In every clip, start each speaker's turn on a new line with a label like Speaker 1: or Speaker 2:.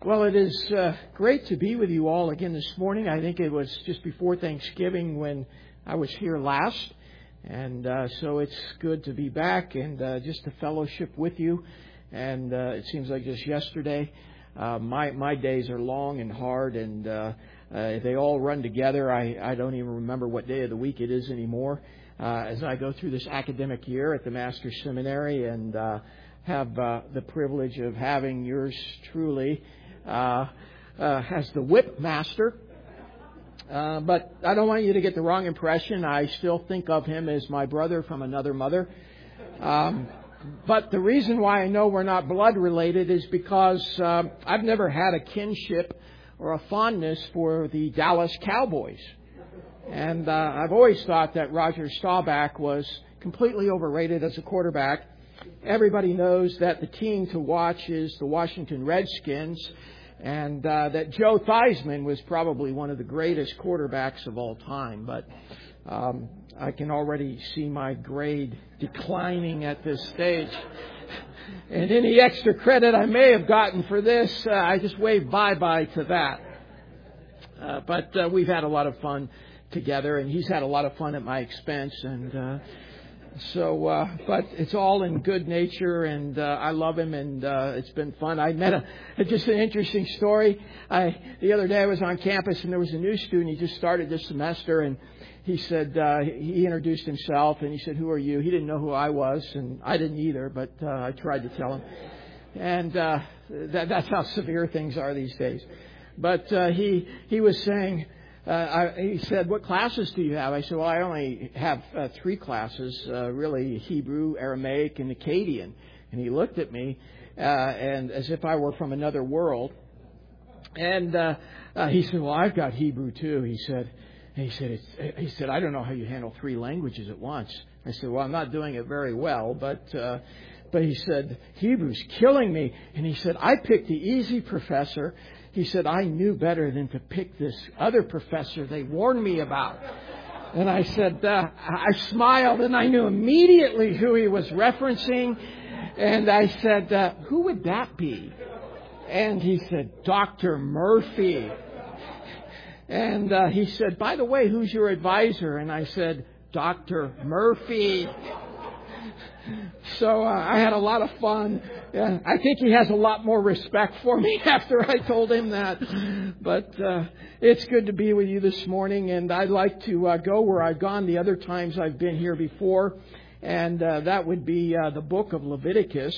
Speaker 1: Well, it is great to be with you all again this morning. I think it was just before Thanksgiving when I was here last. And so it's good to be back and just to fellowship with you. And it seems like just yesterday. My days are long and hard, and they all run together. I don't even remember what day of the week it is anymore as I go through this academic year at the Master's Seminary and have the privilege of having yours truly as the whip master. But I don't want you to get the wrong impression. I still think of him as my brother from another mother. But the reason why I know we're not blood related is because I've never had a kinship or a fondness for the Dallas Cowboys. And I've always thought that Roger Staubach was completely overrated as a quarterback. Everybody knows that the team to watch is the Washington Redskins, and that Joe Theismann was probably one of the greatest quarterbacks of all time. But I can already see my grade declining at this stage. And any extra credit I may have gotten for this, I just wave bye-bye to that. But we've had a lot of fun together, and he's had a lot of fun at my expense. And but it's all in good nature, and I love him, and it's been fun. I met just an interesting story. The other day I was on campus, and there was a new student. He just started this semester, and he said, he introduced himself, and he said, "Who are you?" He didn't know who I was, and I didn't either, but I tried to tell him. And that's how severe things are these days. But he was saying, he said, "What classes do you have?" I said, "Well, I only have 3 classes, really Hebrew, Aramaic, and Akkadian." And he looked at me and as if I were from another world. And he said, "Well, I've got Hebrew too." He said, "I don't know how you handle 3 languages at once." I said, "Well, I'm not doing it very well, but he said, "Hebrew's killing me." And he said, "I picked the easy professor." He said, "I knew better than to pick this other professor they warned me about." And I said, I smiled, and I knew immediately who he was referencing. And I said, "Who would that be?" And he said, "Dr. Murphy." And he said, "By the way, who's your advisor?" And I said, "Dr. Murphy." So I had a lot of fun. I think he has a lot more respect for me after I told him that. But it's good to be with you this morning. And I'd like to go where I've gone the other times I've been here before. And that would be the book of Leviticus.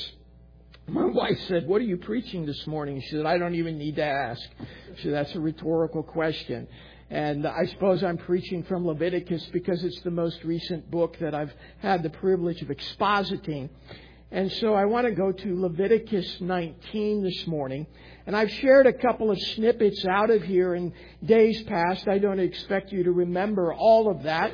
Speaker 1: My wife said, "What are you preaching this morning?" She said, "I don't even need to ask." She said, "That's a rhetorical question." And I suppose I'm preaching from Leviticus because it's the most recent book that I've had the privilege of expositing. And so I want to go to Leviticus 19 this morning. And I've shared a couple of snippets out of here in days past. I don't expect you to remember all of that.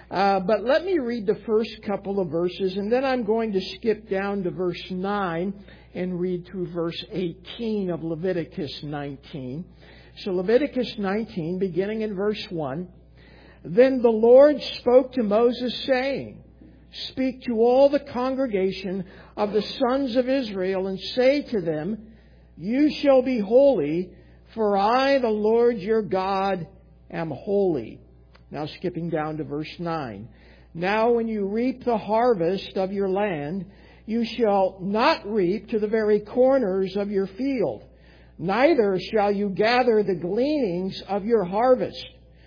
Speaker 1: But let me read the first couple of verses, and then I'm going to skip down to verse 9 and read through verse 18 of Leviticus 19. So Leviticus 19, beginning in verse 1. "Then the Lord spoke to Moses, saying, Speak to all the congregation of the sons of Israel, and say to them, You shall be holy, for I, the Lord your God, am holy." Now skipping down to verse 9. "Now when you reap the harvest of your land, you shall not reap to the very corners of your field. Neither shall you gather the gleanings of your harvest,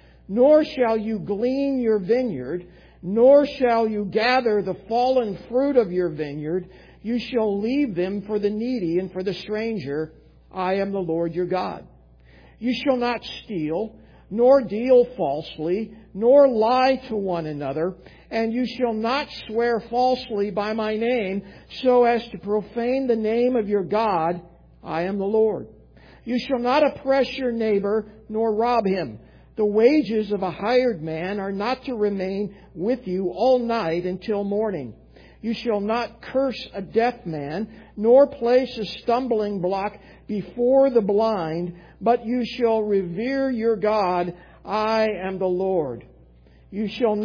Speaker 1: nor shall you glean your vineyard, nor shall you gather the fallen fruit of your vineyard. You shall leave them for the needy and for the stranger. I am the Lord your God. You shall not steal, nor deal falsely, nor lie to one another, and you shall not swear falsely by my name, so as to profane the name of your God. I am the Lord. You shall not oppress your neighbor, nor rob him. The wages of a hired man are not to remain with you all night until morning. You shall not curse a deaf man, nor place a stumbling block before the blind, but you shall revere your God. I am the Lord. You shall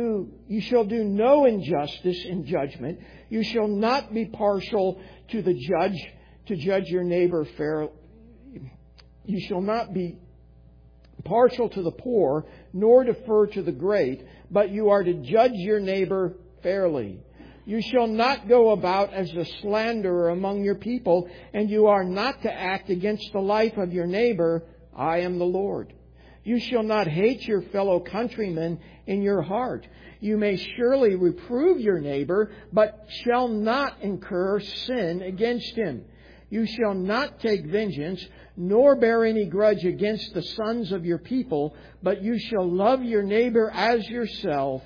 Speaker 1: do no injustice in judgment. You shall not be partial to the judge, to judge your neighbor You shall not be partial to the poor, nor defer to the great, but you are to judge your neighbor fairly. You shall not go about as a slanderer among your people, and you are not to act against the life of your neighbor. I am the Lord. You shall not hate your fellow countrymen in your heart. You may surely reprove your neighbor, but shall not incur sin against him. You shall not take vengeance, nor bear any grudge against the sons of your people, but you shall love your neighbor as yourself.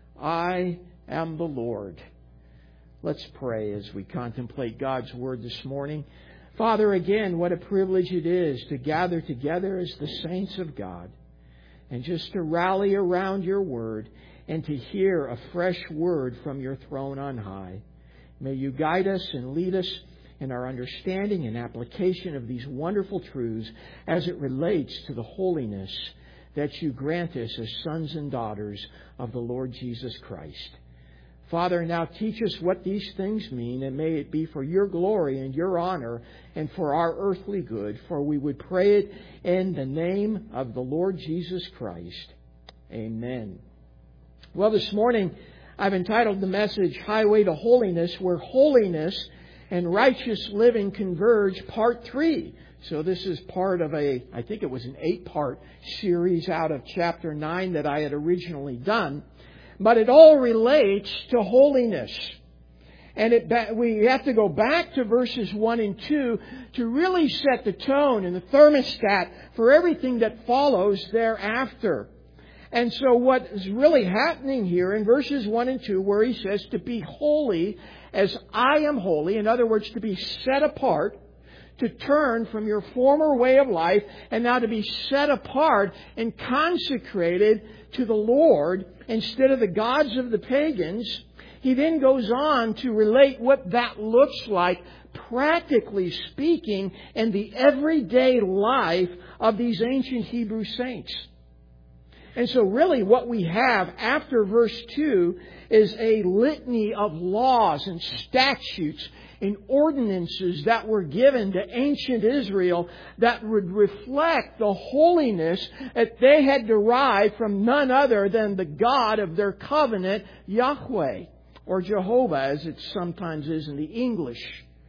Speaker 1: I am the Lord. Let's pray as we contemplate God's Word this morning. Father, again, what a privilege it is to gather together as the saints of God and just to rally around your Word and to hear a fresh word from your throne on high. May you guide us and lead us in our understanding and application of these wonderful truths as it relates to the holiness that you grant us as sons and daughters of the Lord Jesus Christ. Father, now teach us what these things mean, and may it be for your glory and your honor and for our earthly good, for we would pray it in the name of the Lord Jesus Christ. Amen. Well, this morning I've entitled the message, Highway to Holiness, where holiness and righteous living converge, part 3. So this is part of I think it was an 8-part series out of chapter 9 that I had originally done. But it all relates to holiness. And we have to go back to verses 1 and 2 to really set the tone and the thermostat for everything that follows thereafter. And so what is really happening here in verses 1 and 2, where he says to be holy as I am holy, in other words, to be set apart, to turn from your former way of life and now to be set apart and consecrated to the Lord instead of the gods of the pagans. He then goes on to relate what that looks like, practically speaking, in the everyday life of these ancient Hebrew saints. And so really what we have after verse 2 is a litany of laws and statutes and ordinances that were given to ancient Israel that would reflect the holiness that they had derived from none other than the God of their covenant, Yahweh, or Jehovah as it sometimes is in the English.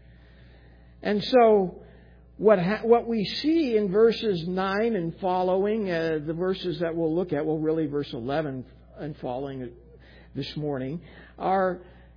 Speaker 1: And so what we see in verses 9 and following, the verses that we'll look at, well really verse 11 and following this morning, are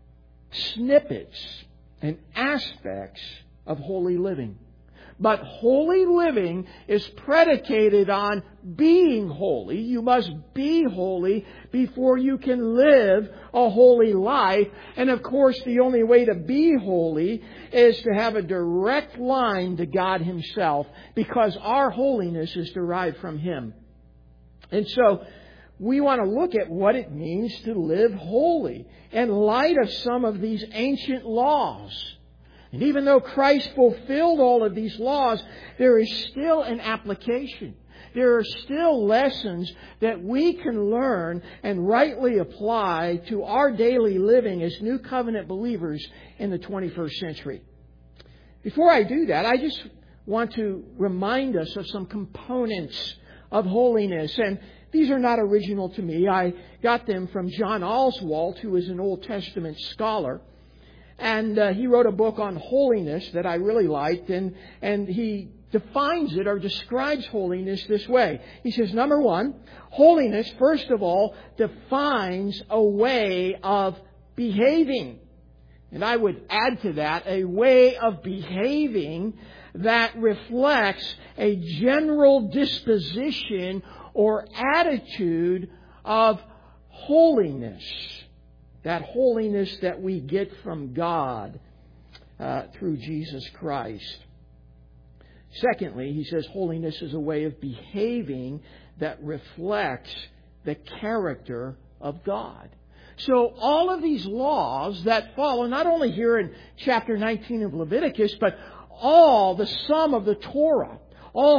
Speaker 1: snippets and aspects of holy living. But holy living is predicated on being holy. You must be holy before you can live a holy life. And of course, the only way to be holy is to have a direct line to God Himself, because our holiness is derived from Him. And so, we want to look at what it means to live holy in light of some of these ancient laws. And even though Christ fulfilled all of these laws, there is still an application. There are still lessons that we can learn and rightly apply to our daily living as New Covenant believers in the 21st century. Before I do that, I just want to remind us of some components of holiness. And these are not original to me. I got them from John Oswalt, who is an Old Testament scholar. And he wrote a book on holiness that I really liked. And he defines it or describes holiness this way. He says, number one, holiness, first of all, defines a way of behaving. And I would add to that a way of behaving that reflects a general disposition or attitude of holiness. That holiness that we get from God through Jesus Christ. Secondly, he says holiness is a way of behaving that reflects the character of God. So all of these laws that follow, not only here in chapter 19 of Leviticus, but all the sum of the Torah, all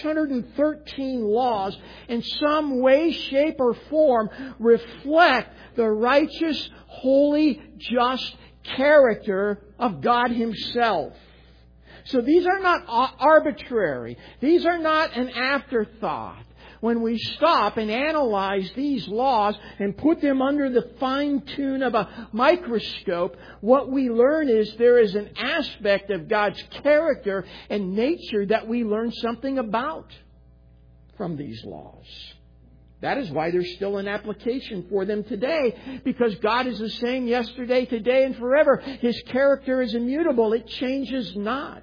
Speaker 1: 613 laws, in some way, shape, or form, reflect the righteous, holy, just character of God Himself. So these are not arbitrary. These are not an afterthought. When we stop and analyze these laws and put them under the fine tune of a microscope, what we learn is there is an aspect of God's character and nature that we learn something about from these laws. That is why there's still an application for them today, because God is the same yesterday, today, and forever. His character is immutable. It changes not.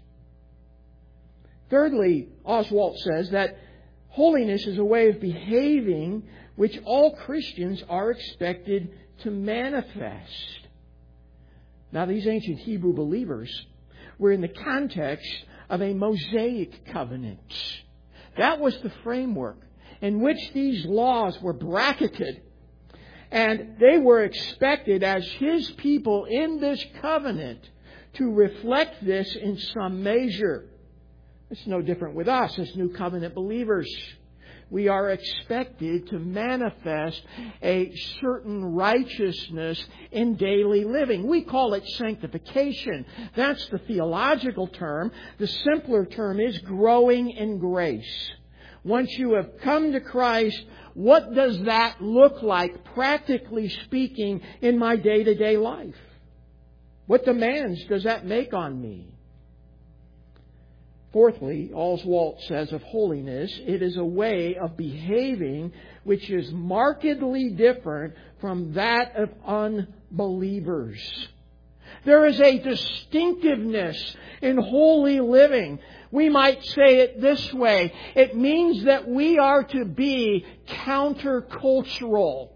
Speaker 1: Thirdly, Oswalt says that holiness is a way of behaving which all Christians are expected to manifest. Now, these ancient Hebrew believers were in the context of a Mosaic covenant. That was the framework in which these laws were bracketed. And they were expected as His people in this covenant to reflect this in some measure. It's no different with us as New Covenant believers. We are expected to manifest a certain righteousness in daily living. We call it sanctification. That's the theological term. The simpler term is growing in grace. Once you have come to Christ, what does that look like, practically speaking, in my day-to-day life? What demands does that make on me? Fourthly, Oswalt says of holiness, it is a way of behaving which is markedly different from that of unbelievers. There is a distinctiveness in holy living. We might say it this way. It means that we are to be countercultural.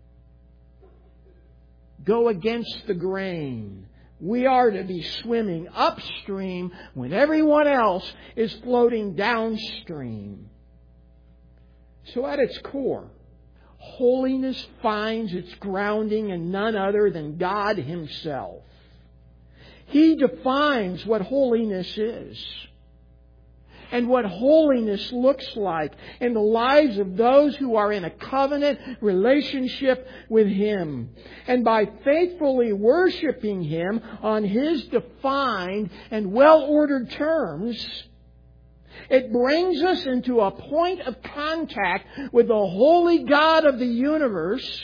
Speaker 1: Go against the grain. We are to be swimming upstream when everyone else is floating downstream. So at its core, holiness finds its grounding in none other than God Himself. He defines what holiness is and what holiness looks like in the lives of those who are in a covenant relationship with Him. And by faithfully worshiping Him on His defined and well-ordered terms, it brings us into a point of contact with the holy God of the universe.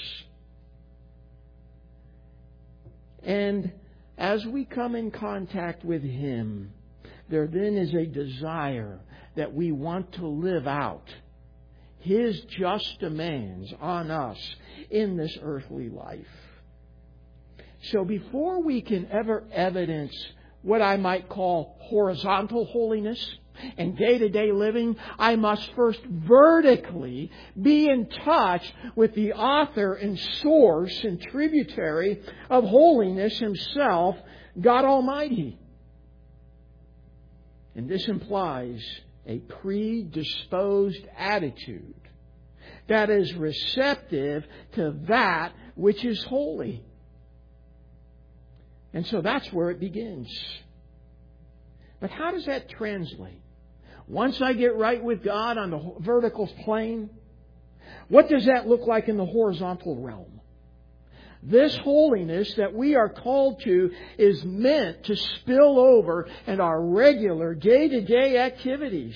Speaker 1: And as we come in contact with Him, there then is a desire that we want to live out His just demands on us in this earthly life. So before we can ever evidence what I might call horizontal holiness and day-to-day living, I must first vertically be in touch with the author and source and tributary of holiness Himself, God Almighty. And this implies a predisposed attitude that is receptive to that which is holy. And so that's where it begins. But how does that translate? Once I get right with God on the vertical plane, what does that look like in the horizontal realm? This holiness that we are called to is meant to spill over in our regular day-to-day activities.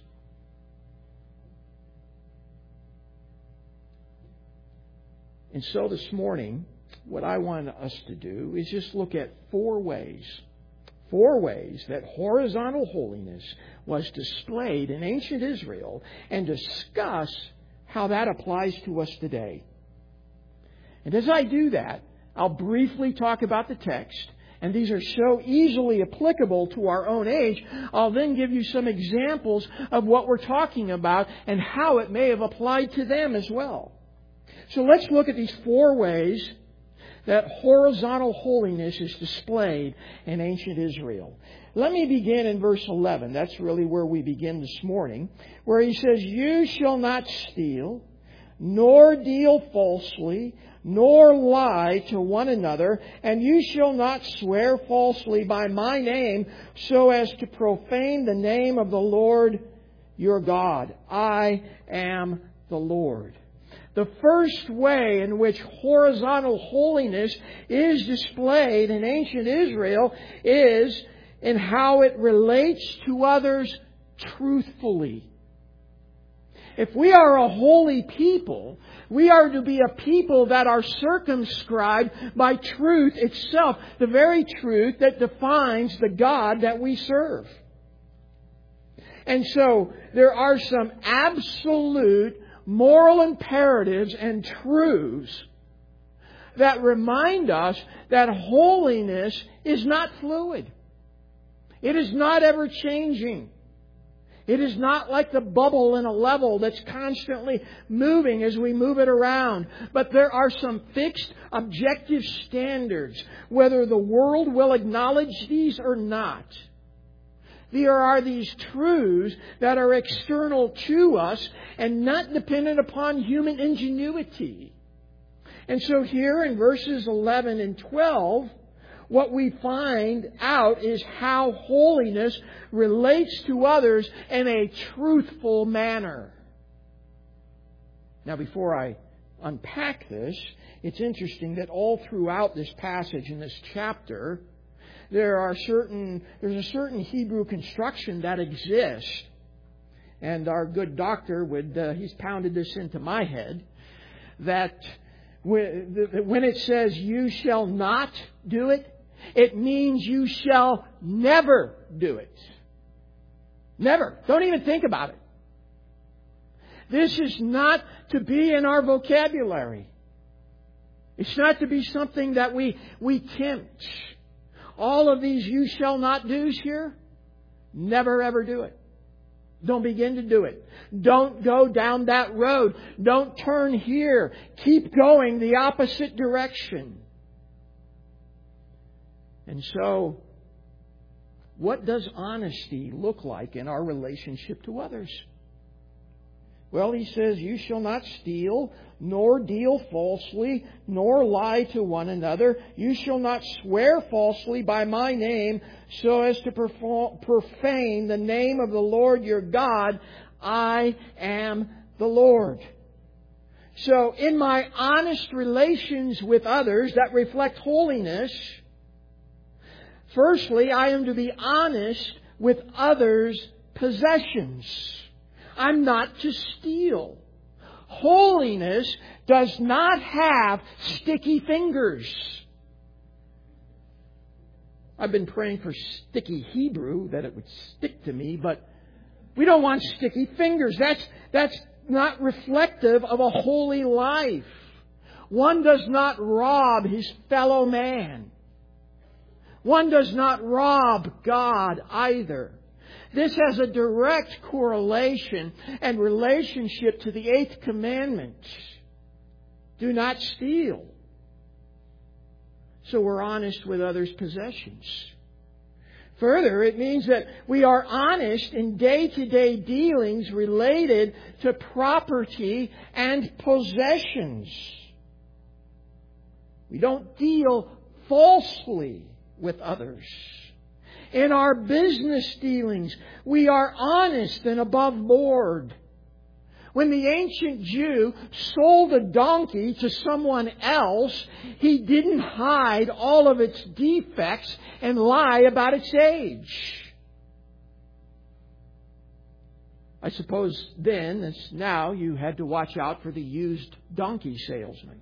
Speaker 1: And so this morning, what I want us to do is just look at four ways that horizontal holiness was displayed in ancient Israel and discuss how that applies to us today. And as I do that, I'll briefly talk about the text, and these are so easily applicable to our own age. I'll then give you some examples of what we're talking about and how it may have applied to them as well. So let's look at these four ways that horizontal holiness is displayed in ancient Israel. Let me begin in verse 11. That's really where we begin this morning, where he says, "You shall not steal, nor deal falsely, nor lie to one another, and you shall not swear falsely by my name, so as to profane the name of the Lord your God. I am the Lord." The first way in which horizontal holiness is displayed in ancient Israel is in how it relates to others truthfully. If we are a holy people, we are to be a people that are circumscribed by truth itself, the very truth that defines the God that we serve. And so, there are some absolute moral imperatives and truths that remind us that holiness is not fluid. It is not ever changing. It is not like the bubble in a level that's constantly moving as we move it around. But there are some fixed objective standards, whether the world will acknowledge these or not. There are these truths that are external to us and not dependent upon human ingenuity. And so here in verses 11 and 12, what we find out is how holiness relates to others in a truthful manner. Now, before I unpack this, it's interesting that all throughout this passage in this chapter, there's a certain Hebrew construction that exists. And our good doctor he's pounded this into my head, that when it says you shall not do it, it means you shall never do it. Never. Don't even think about it. This is not to be in our vocabulary. It's not to be something that we tempt. All of these you shall not do's here, never ever do it. Don't begin to do it. Don't go down that road. Don't turn here. Keep going the opposite direction. And so, what does honesty look like in our relationship to others? Well, he says, you shall not steal, nor deal falsely, nor lie to one another. You shall not swear falsely by my name, so as to profane the name of the Lord your God. I am the Lord. So, in my honest relations with others that reflect holiness, firstly, I am to be honest with others' possessions. I'm not to steal. Holiness does not have sticky fingers. I've been praying for sticky Hebrew, that it would stick to me, but we don't want sticky fingers. That's not reflective of a holy life. One does not rob his fellow man. One does not rob God either. This has a direct correlation and relationship to the 8th commandment. Do not steal. So we're honest with others' possessions. Further, it means that we are honest in day-to-day dealings related to property and possessions. We don't deal falsely with others. In our business dealings, we are honest and above board. When the ancient Jew sold a donkey to someone else, he didn't hide all of its defects and lie about its age. I suppose then, as now, you had to watch out for the used donkey salesman.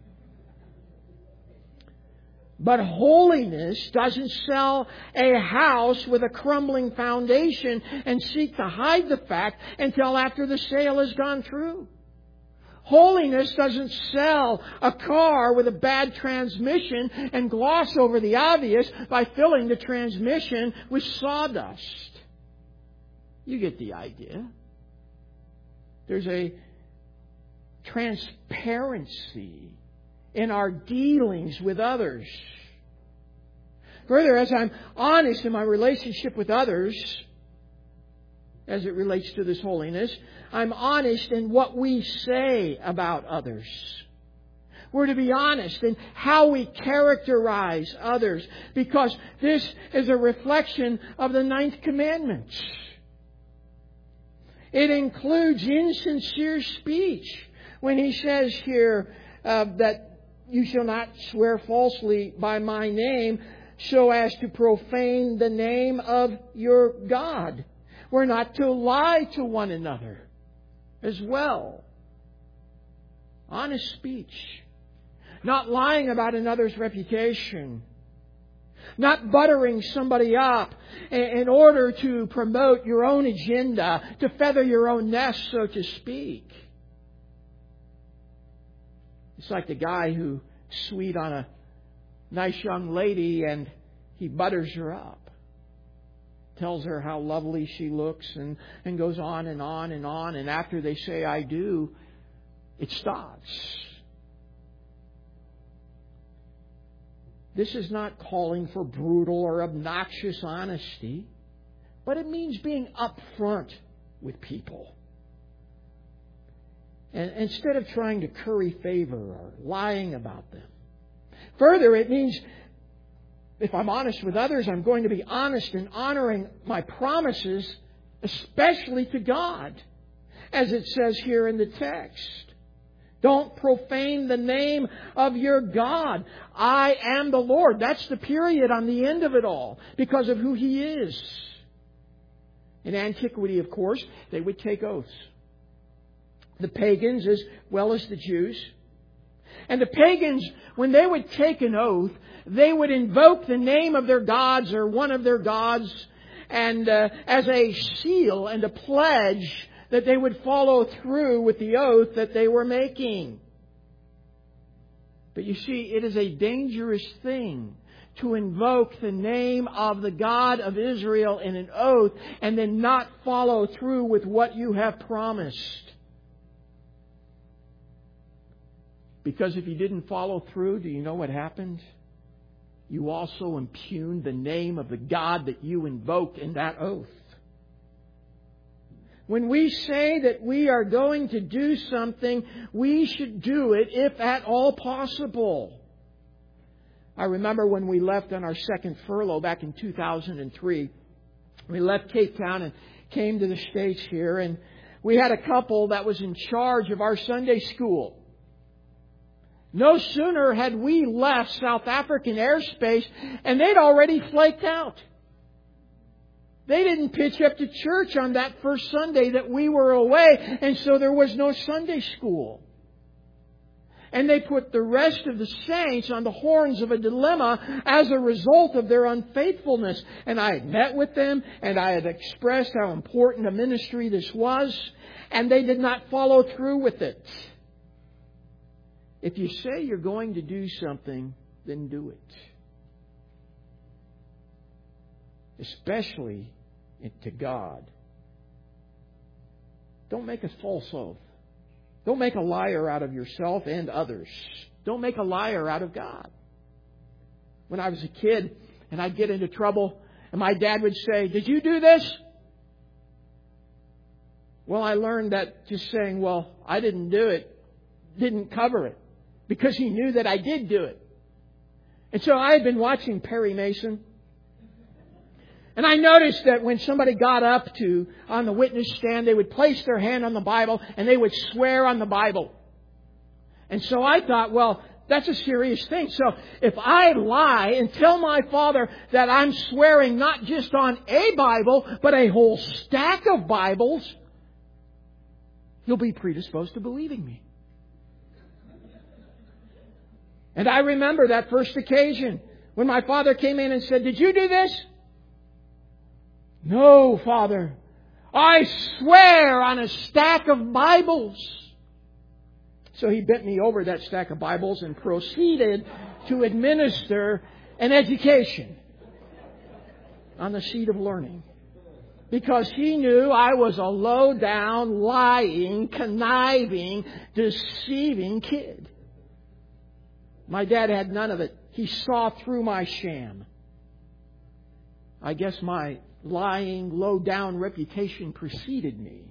Speaker 1: But holiness doesn't sell a house with a crumbling foundation and seek to hide the fact until after the sale has gone through. Holiness doesn't sell a car with a bad transmission and gloss over the obvious by filling the transmission with sawdust. You get the idea. There's a transparency in our dealings with others. Further, as I'm honest in my relationship with others, as it relates to this holiness, I'm honest in what we say about others. We're to be honest in how we characterize others, because this is a reflection of the 9th commandment. It includes insincere speech when he says here that you shall not swear falsely by my name, so as to profane the name of your God. We're not to lie to one another as well. Honest speech. Not lying about another's reputation. Not buttering somebody up in order to promote your own agenda, to feather your own nest, so to speak. It's like the guy who's sweet on a nice young lady and he butters her up. Tells her how lovely she looks and goes on and on and on. And after they say, I do, it stops. This is not calling for brutal or obnoxious honesty, but it means being upfront with people. And instead of trying to curry favor or lying about them. Further, it means if I'm honest with others, I'm going to be honest in honoring my promises, especially to God, as it says here in the text. Don't profane the name of your God. I am the Lord. That's the period on the end of it all, because of who He is. In antiquity, of course, they would take oaths. The pagans as well as the Jews. And the pagans, when they would take an oath, they would invoke the name of their gods or one of their gods, and as a seal and a pledge that they would follow through with the oath that they were making. But you see, it is a dangerous thing to invoke the name of the God of Israel in an oath and then not follow through with what you have promised. Because if you didn't follow through, do you know what happened? You also impugned the name of the God that you invoked in that oath. When we say that we are going to do something, we should do it if at all possible. I remember when we left on our second furlough back in 2003. We left Cape Town and came to the States here, and we had a couple that was in charge of our Sunday school. No sooner had we left South African airspace, and they'd already flaked out. They didn't pitch up to church on that first Sunday that we were away, and so there was no Sunday school. And they put the rest of the saints on the horns of a dilemma as a result of their unfaithfulness. And I had met with them, and I had expressed how important a ministry this was, and they did not follow through with it. If you say you're going to do something, then do it. Especially to God. Don't make a false oath. Don't make a liar out of yourself and others. Don't make a liar out of God. When I was a kid and I'd get into trouble and my dad would say, "Did you do this?" Well, I learned that just saying, "Well, I didn't do it," didn't cover it, because he knew that I did do it. And so I had been watching Perry Mason. And I noticed that when somebody got up on the witness stand, they would place their hand on the Bible and they would swear on the Bible. And so I thought, well, that's a serious thing. So if I lie and tell my father that I'm swearing not just on a Bible, but a whole stack of Bibles, he'll be predisposed to believing me. And I remember that first occasion when my father came in and said, "Did you do this?" "No, Father. I swear on a stack of Bibles." So he bent me over that stack of Bibles and proceeded to administer an education on the seat of learning. Because he knew I was a low-down, lying, conniving, deceiving kid. My dad had none of it. He saw through my sham. I guess my lying, low-down reputation preceded me.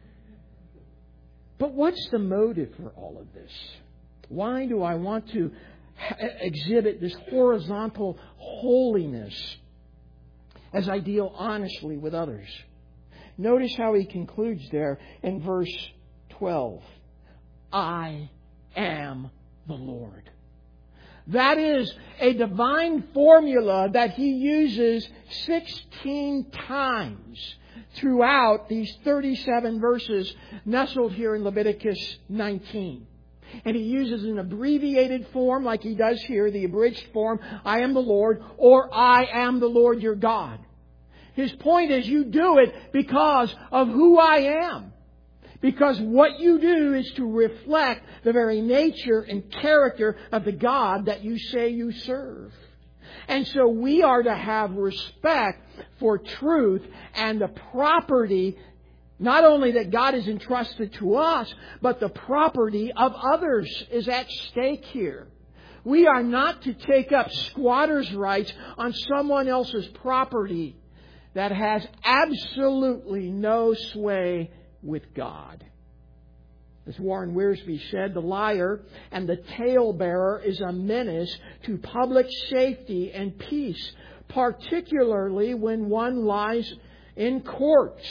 Speaker 1: But what's the motive for all of this? Why do I want to exhibit this horizontal holiness as I deal honestly with others? Notice how he concludes there in verse 12. I am the Lord. That is a divine formula that He uses 16 times throughout these 37 verses nestled here in Leviticus 19. And He uses an abbreviated form like He does here, the abridged form, I am the Lord, or I am the Lord your God. His point is you do it because of who I am. Because what you do is to reflect the very nature and character of the God that you say you serve. And so we are to have respect for truth and the property, not only that God has entrusted to us, but the property of others is at stake here. We are not to take up squatters' rights on someone else's property that has absolutely no sway with God. As Warren Wiersbe said, the liar and the talebearer is a menace to public safety and peace, particularly when one lies in courts.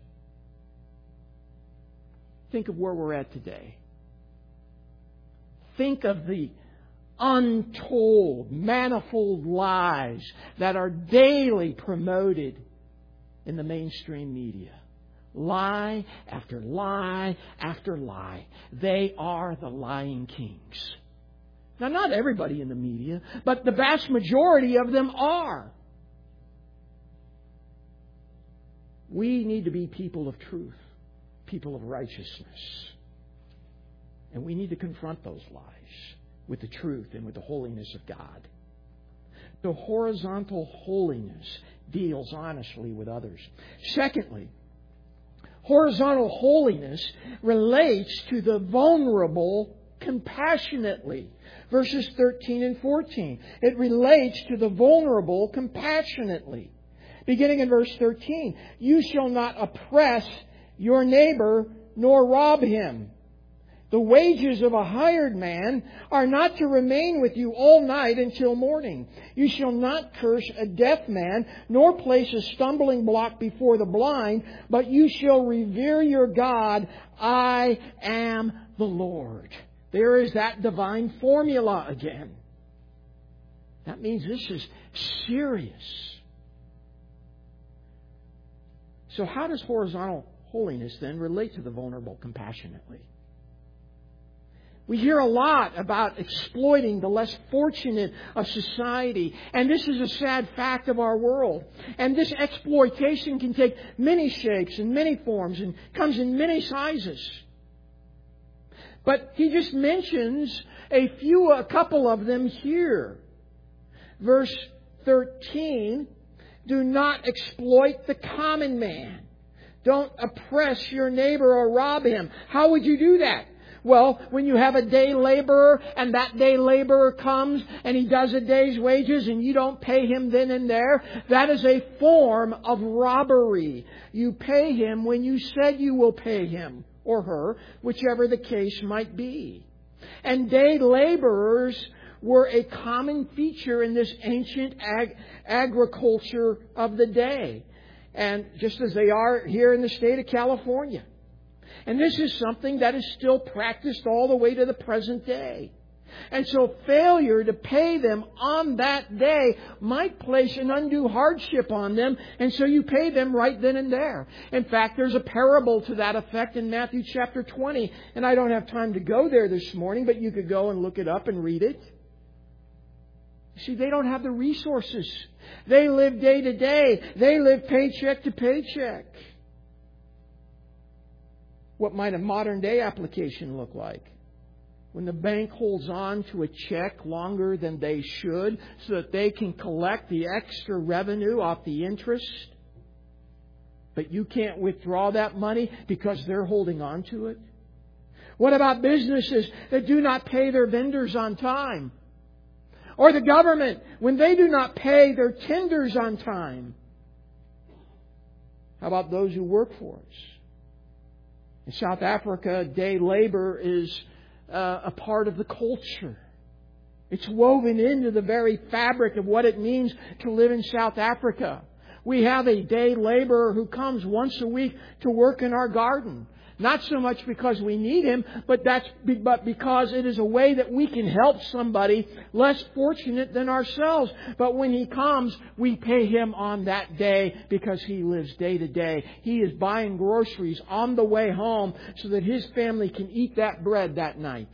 Speaker 1: Think of where we're at today. Think of the untold, manifold lies that are daily promoted in the mainstream media. Lie after lie after lie. They are the lying kings. Now, not everybody in the media, but the vast majority of them are. We need to be people of truth, people of righteousness. And we need to confront those lies with the truth and with the holiness of God. The horizontal holiness deals honestly with others. Secondly, horizontal holiness relates to the vulnerable compassionately. Verses 13 and 14. It relates to the vulnerable compassionately. Beginning in verse 13. You shall not oppress your neighbor nor rob him. The wages of a hired man are not to remain with you all night until morning. You shall not curse a deaf man, nor place a stumbling block before the blind, but you shall revere your God. I am the Lord. There is that divine formula again. That means this is serious. So how does horizontal holiness then relate to the vulnerable compassionately? We hear a lot about exploiting the less fortunate of society. And this is a sad fact of our world. And this exploitation can take many shapes and many forms and comes in many sizes. But he just mentions a couple of them here. Verse 13, do not exploit the common man. Don't oppress your neighbor or rob him. How would you do that? Well, when you have a day laborer and that day laborer comes and he does a day's wages and you don't pay him then and there, that is a form of robbery. You pay him when you said you will pay him or her, whichever the case might be. And day laborers were a common feature in this ancient agriculture of the day. And just as they are here in the state of California. And this is something that is still practiced all the way to the present day. And so failure to pay them on that day might place an undue hardship on them. And so you pay them right then and there. In fact, there's a parable to that effect in Matthew chapter 20. And I don't have time to go there this morning, but you could go and look it up and read it. See, they don't have the resources. They live day to day. They live paycheck to paycheck. What might a modern day application look like? When the bank holds on to a check longer than they should so that they can collect the extra revenue off the interest, but you can't withdraw that money because they're holding on to it? What about businesses that do not pay their vendors on time? Or the government, when they do not pay their tenders on time? How about those who work for us? In South Africa, day labor is a part of the culture. It's woven into the very fabric of what it means to live in South Africa. We have a day laborer who comes once a week to work in our garden. Not so much because we need Him, but because it is a way that we can help somebody less fortunate than ourselves. But when He comes, we pay Him on that day because He lives day to day. He is buying groceries on the way home so that His family can eat that bread that night.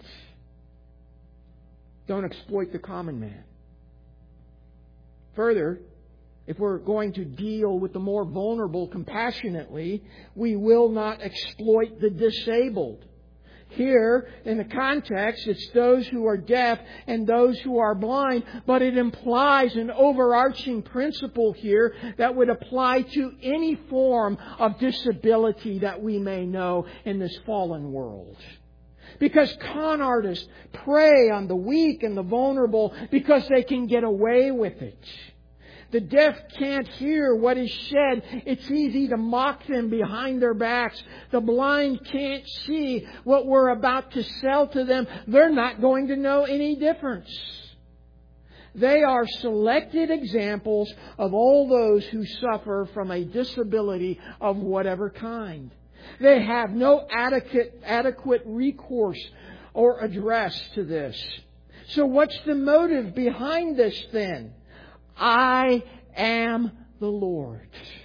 Speaker 1: Don't exploit the common man. Further, if we're going to deal with the more vulnerable compassionately, we will not exploit the disabled. Here, in the context, it's those who are deaf and those who are blind, but it implies an overarching principle here that would apply to any form of disability that we may know in this fallen world. Because con artists prey on the weak and the vulnerable because they can get away with it. The deaf can't hear what is said. It's easy to mock them behind their backs. The blind can't see what we're about to sell to them. They're not going to know any difference. They are selected examples of all those who suffer from a disability of whatever kind. They have no adequate recourse or address to this. So what's the motive behind this then? I am the Lord.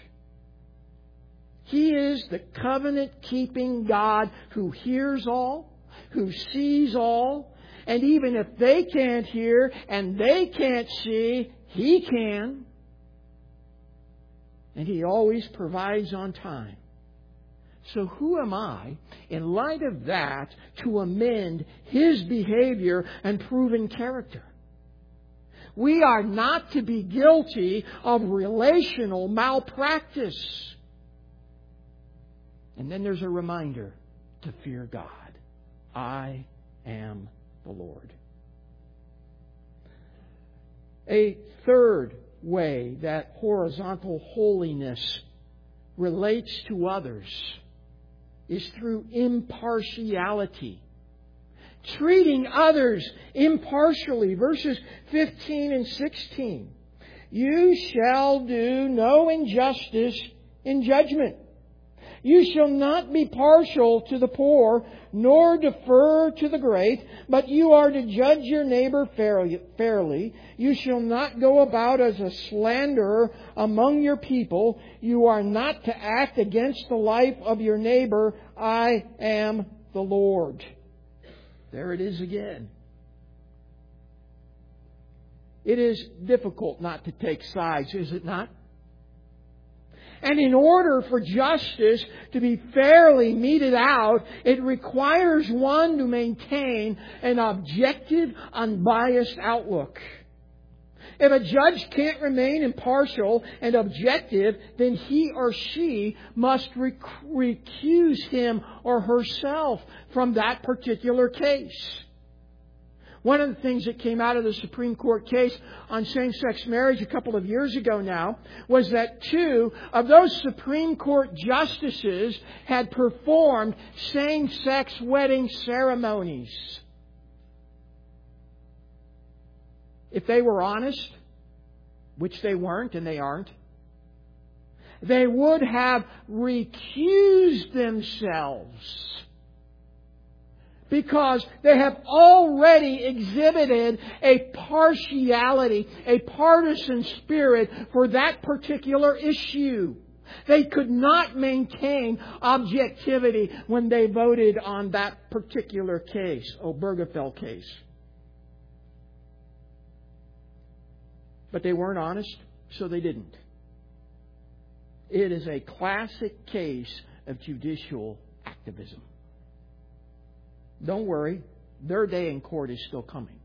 Speaker 1: He is the covenant-keeping God who hears all, who sees all, and even if they can't hear and they can't see, He can. And He always provides on time. So who am I, in light of that, to amend His behavior and proven character? We are not to be guilty of relational malpractice. And then there's a reminder to fear God. I am the Lord. A third way that horizontal holiness relates to others is through impartiality. Treating others impartially. Verses 15 and 16. You shall do no injustice in judgment. You shall not be partial to the poor, nor defer to the great, but you are to judge your neighbor fairly. You shall not go about as a slanderer among your people. You are not to act against the life of your neighbor. I am the Lord. There it is again. It is difficult not to take sides, is it not? And in order for justice to be fairly meted out, it requires one to maintain an objective, unbiased outlook. If a judge can't remain impartial and objective, then he or she must recuse him or herself from that particular case. One of the things that came out of the Supreme Court case on same-sex marriage a couple of years ago now was that 2 of those Supreme Court justices had performed same-sex wedding ceremonies. If they were honest, which they weren't and they aren't, they would have recused themselves. Because they have already exhibited a partiality, a partisan spirit for that particular issue. They could not maintain objectivity when they voted on that particular case, Obergefell case. But they weren't honest, so they didn't. It is a classic case of judicial activism. Don't worry, their day in court is still coming.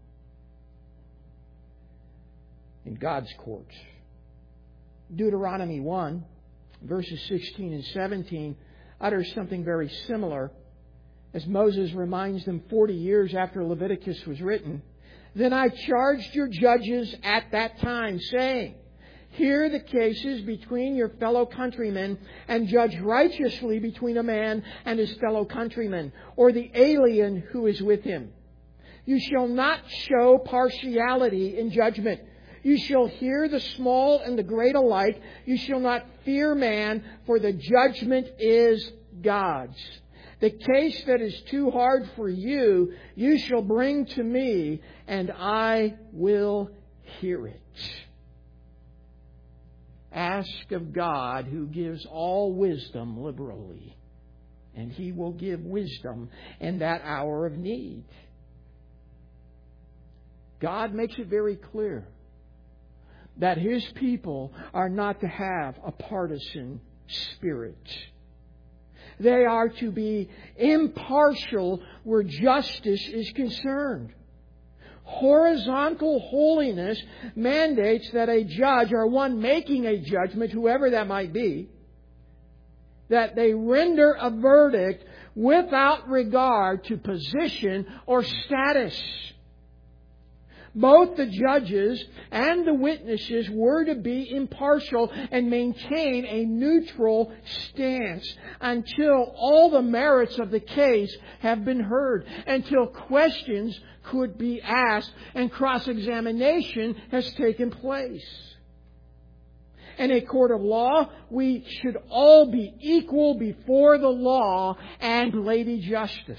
Speaker 1: In God's courts. Deuteronomy 1, verses 16 and 17, utters something very similar as Moses reminds them 40 years after Leviticus was written. Then I charged your judges at that time, saying, hear the cases between your fellow countrymen and judge righteously between a man and his fellow countrymen, or the alien who is with him. You shall not show partiality in judgment. You shall hear the small and the great alike. You shall not fear man, for the judgment is God's. The case that is too hard for you, you shall bring to me, and I will hear it. Ask of God, who gives all wisdom liberally, and He will give wisdom in that hour of need. God makes it very clear that His people are not to have a partisan spirit. They are to be impartial where justice is concerned. Horizontal holiness mandates that a judge, or one making a judgment, whoever that might be, that they render a verdict without regard to position or status. Both the judges and the witnesses were to be impartial and maintain a neutral stance until all the merits of the case have been heard, until questions could be asked and cross-examination has taken place. In a court of law, we should all be equal before the law and Lady Justice.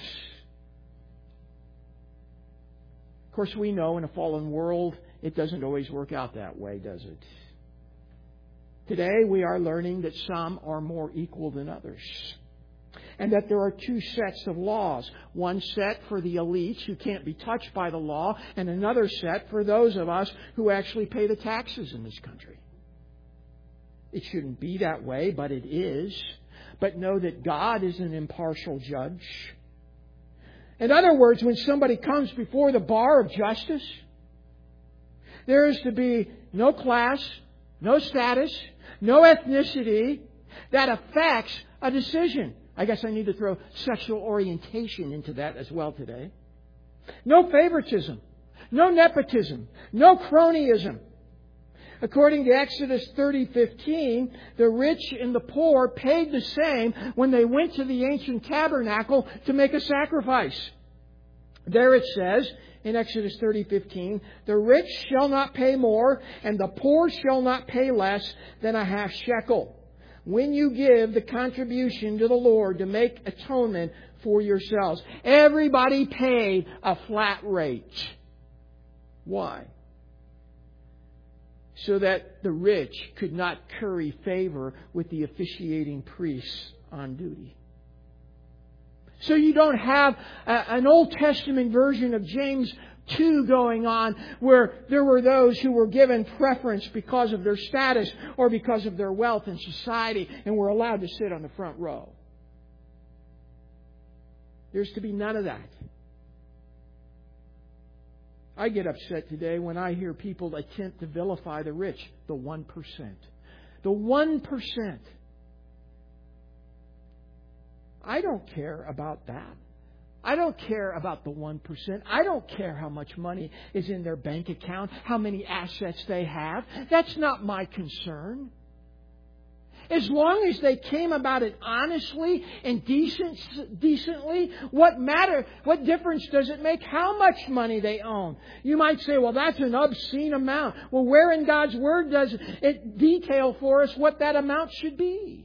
Speaker 1: Of course, we know in a fallen world, it doesn't always work out that way, does it? Today, we are learning that some are more equal than others. And that there are two sets of laws. One set for the elites who can't be touched by the law, and another set for those of us who actually pay the taxes in this country. It shouldn't be that way, but it is. But know that God is an impartial judge. In other words, when somebody comes before the bar of justice, there is to be no class, no status, no ethnicity that affects a decision. I guess I need to throw sexual orientation into that as well today. No favoritism, no nepotism, no cronyism. According to Exodus 30:15, the rich and the poor paid the same when they went to the ancient tabernacle to make a sacrifice. There it says in Exodus 30:15, the rich shall not pay more, and the poor shall not pay less than a half shekel, when you give the contribution to the Lord to make atonement for yourselves. Everybody paid a flat rate. Why? So that the rich could not curry favor with the officiating priests on duty. So you don't have an Old Testament version of James 2 going on where there were those who were given preference because of their status or because of their wealth in society and were allowed to sit on the front row. There's to be none of that. I get upset today when I hear people attempt to vilify the rich, the 1%. The 1%. I don't care about that. I don't care about the 1%. I don't care how much money is in their bank account, how many assets they have. That's not my concern. As long as they came about it honestly and decently, what difference does it make how much money they own? You might say, well, that's an obscene amount. Well, where in God's Word does it detail for us what that amount should be?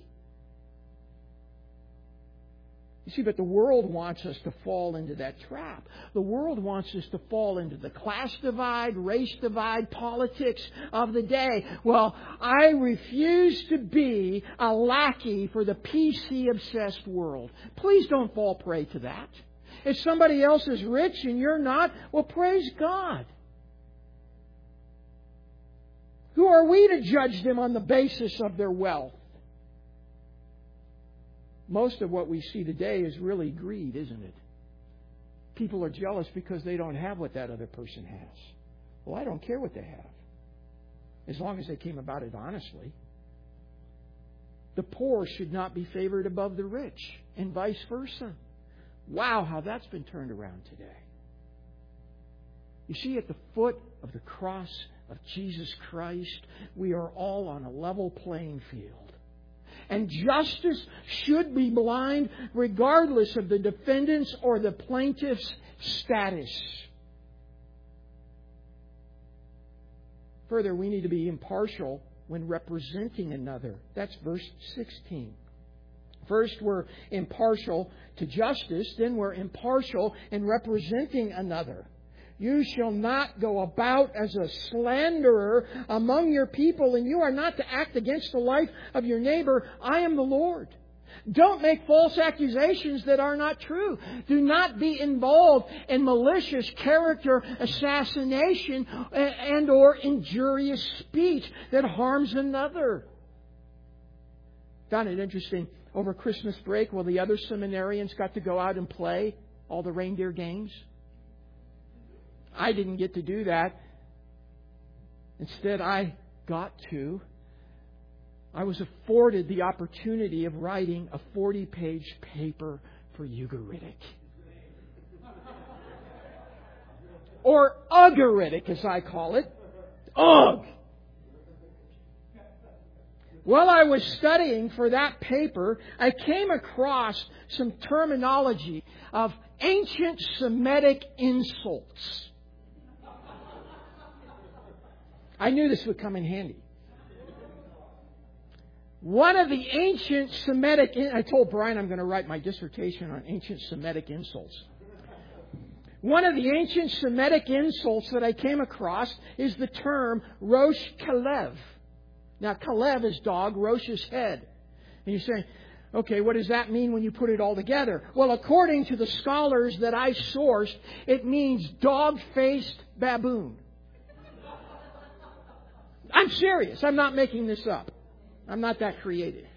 Speaker 1: You see, but the world wants us to fall into that trap. The world wants us to fall into the class divide, race divide, politics of the day. Well, I refuse to be a lackey for the PC-obsessed world. Please don't fall prey to that. If somebody else is rich and you're not, well, praise God. Who are we to judge them on the basis of their wealth? Most of what we see today is really greed, isn't it? People are jealous because they don't have what that other person has. Well, I don't care what they have, as long as they came about it honestly. The poor should not be favored above the rich, and vice versa. Wow, how that's been turned around today. You see, at the foot of the cross of Jesus Christ, we are all on a level playing field. And justice should be blind regardless of the defendant's or the plaintiff's status. Further, we need to be impartial when representing another. That's verse 16. First, we're impartial to justice. Then we're impartial in representing another. You shall not go about as a slanderer among your people, and you are not to act against the life of your neighbor. I am the Lord. Don't make false accusations that are not true. Do not be involved in malicious character assassination and or injurious speech that harms another. Found it interesting. Over Christmas break, well, the other seminarians got to go out and play all the reindeer games. I didn't get to do that. Instead, I was afforded the opportunity of writing a 40-page paper for Ugaritic. Or Ugaritic, as I call it. Ugh! While I was studying for that paper, I came across some terminology of ancient Semitic insults. I knew this would come in handy. One of the ancient Semitic... I told Brian I'm going to write my dissertation on ancient Semitic insults. One of the ancient Semitic insults that I came across is the term Rosh Kalev. Now, Kalev is dog, Rosh is head. And you're saying, okay, what does that mean when you put it all together? Well, according to the scholars that I sourced, it means dog-faced baboon. I'm serious. I'm not making this up. I'm not that creative.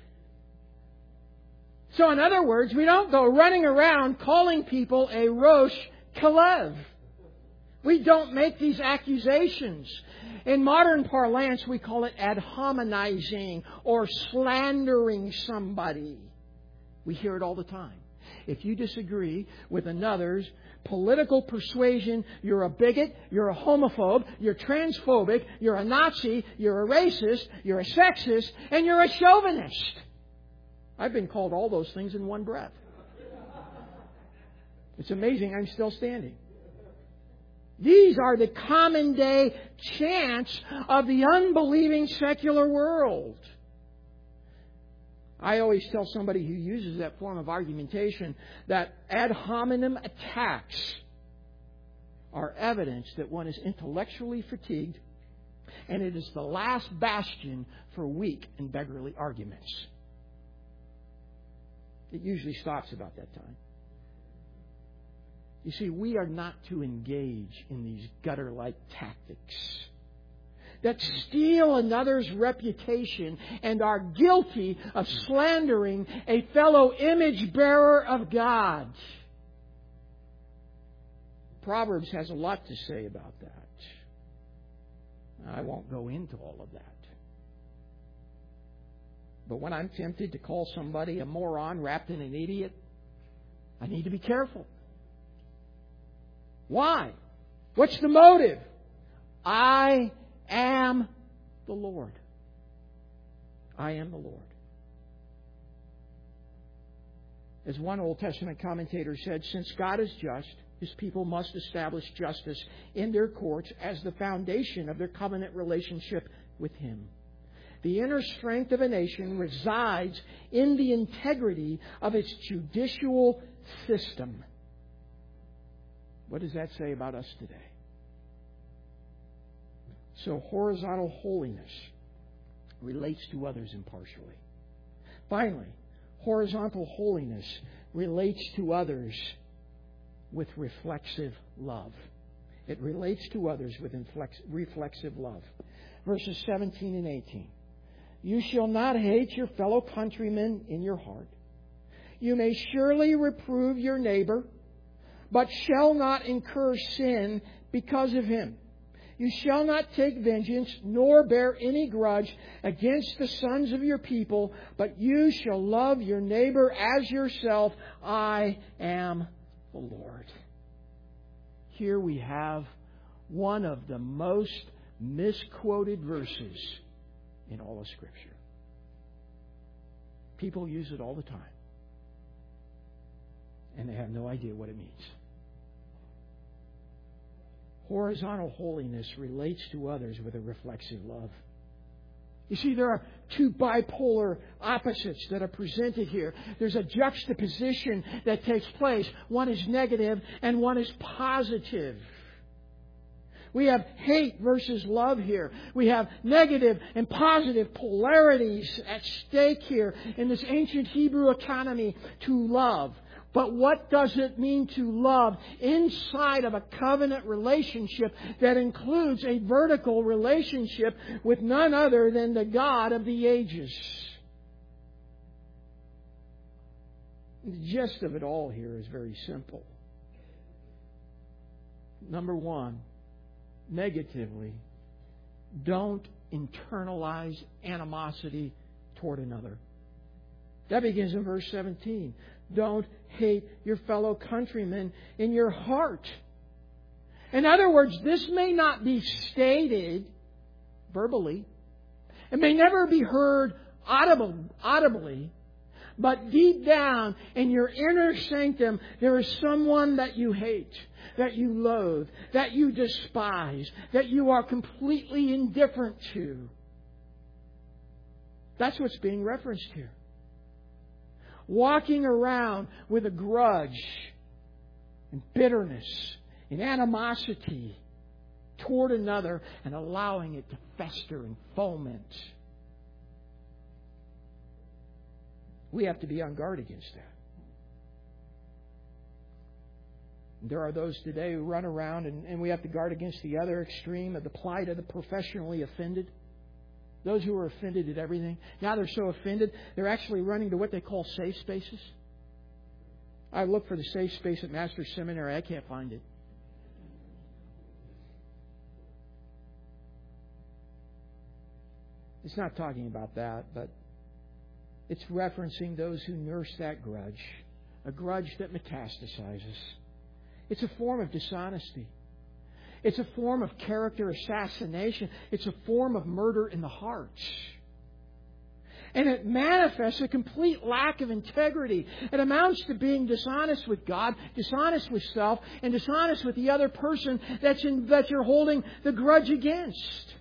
Speaker 1: So, in other words, we don't go running around calling people a Rosh Kalev. We don't make these accusations. In modern parlance, we call it ad hominizing or slandering somebody. We hear it all the time. If you disagree with another's political persuasion, you're a bigot, you're a homophobe, you're transphobic, you're a Nazi, you're a racist, you're a sexist, and you're a chauvinist. I've been called all those things in one breath. It's amazing I'm still standing. These are the common day chants of the unbelieving secular world. I always tell somebody who uses that form of argumentation that ad hominem attacks are evidence that one is intellectually fatigued, and it is the last bastion for weak and beggarly arguments. It usually stops about that time. You see, we are not to engage in these gutter-like tactics that steal another's reputation and are guilty of slandering a fellow image bearer of God. Proverbs has a lot to say about that. I won't go into all of that. But when I'm tempted to call somebody a moron wrapped in an idiot, I need to be careful. Why? What's the motive? I am the Lord. I am the Lord. As one Old Testament commentator said, since God is just, His people must establish justice in their courts as the foundation of their covenant relationship with Him. The inner strength of a nation resides in the integrity of its judicial system. What does that say about us today? So horizontal holiness relates to others impartially. Finally, horizontal holiness relates to others with reflexive love. It relates to others with reflexive love. Verses 17 and 18. You shall not hate your fellow countrymen in your heart. You may surely reprove your neighbor, but shall not incur sin because of him. You shall not take vengeance, nor bear any grudge against the sons of your people, but you shall love your neighbor as yourself. I am the Lord. Here we have one of the most misquoted verses in all of Scripture. People use it all the time, and they have no idea what it means. Horizontal holiness relates to others with a reflexive love. You see, there are two bipolar opposites that are presented here. There's a juxtaposition that takes place. One is negative and one is positive. We have hate versus love here. We have negative and positive polarities at stake here in this ancient Hebrew economy to love. But what does it mean to love inside of a covenant relationship that includes a vertical relationship with none other than the God of the ages? The gist of it all here is very simple. Number one, negatively, don't internalize animosity toward another. That begins in verse 17. Don't hate your fellow countrymen in your heart. In other words, this may not be stated verbally. It may never be heard audibly. But deep down in your inner sanctum, there is someone that you hate, that you loathe, that you despise, that you are completely indifferent to. That's what's being referenced here. Walking around with a grudge and bitterness and animosity toward another and allowing it to fester and foment. We have to be on guard against that. There are those today who run around and we have to guard against the other extreme of the plight of the professionally offended. Those who are offended at everything. Now they're so offended, they're actually running to what they call safe spaces. I look for the safe space at Master's Seminary. I can't find it. It's not talking about that, but it's referencing those who nurse that grudge. A grudge that metastasizes. It's a form of dishonesty. It's a form of character assassination. It's a form of murder in the heart. And it manifests a complete lack of integrity. It amounts to being dishonest with God, dishonest with self, and dishonest with the other person that you're holding the grudge against.